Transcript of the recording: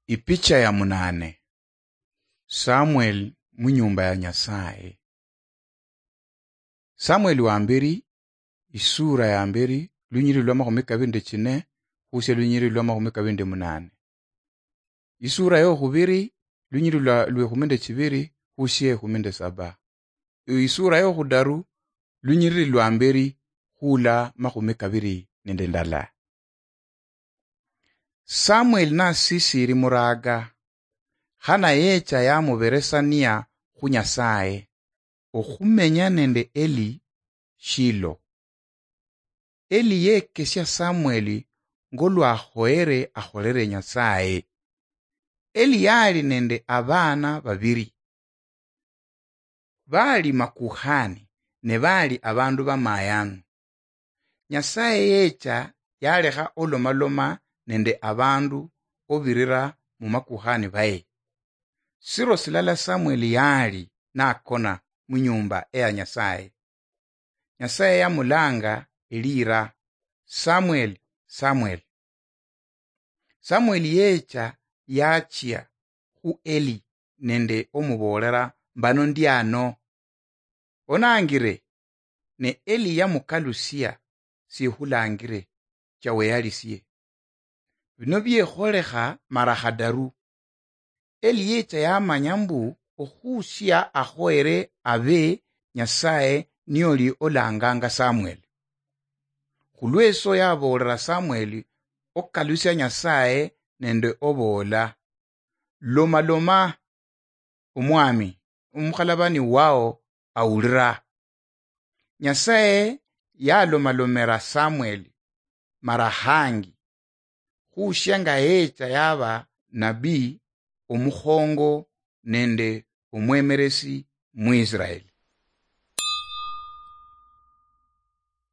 Ipicha ya 8. Samuel munyumba ya Nyasaye. Samuel wa mbere isura ya mbere lunyiri lwa 24 husia lunyiri lwa 28. Isura yo hubiri lunyiri lwa 12 husia 17. Isura yo hudaru lunyiri lwa mbere hula 22. Samuel na sisiri muraga hana yecha ya muberesania hu Nyasaye okhumenya nende Eli Shilo. Eli yekesya Samueli ngolwa akholere Nyasaye. Eli yali nende abana babiri, bali makuhani ne bali abandu bamayanu. Nyasaye yecha yalekha olomaloma nende abandu obirira mu makuhani baye. Siro silala Samueli yali nakona munyumba ya Nyasaye. Nyasaye yamulanga elira, Samuel, Samuel. Samuel yecha yachia hu Eli nende omubolera mbano ndiano. Onangire ne Eli yamukalusia sihulangire chawe yalisiye. Bino byekholekha mara hadaru. Eli yecha yamanya mbu ohusia ahoere abe Nyasaye nioli olanganga Samuel. Hulweso yabolera Samuel okalusya Nyasaye nende obola, loma umwami umukhalabani wao awulira. Nyasaye yalomalomera Samuel mara hangi husia nga yecha yaba nabii omuhongo nende omwemeresi mu Israeli.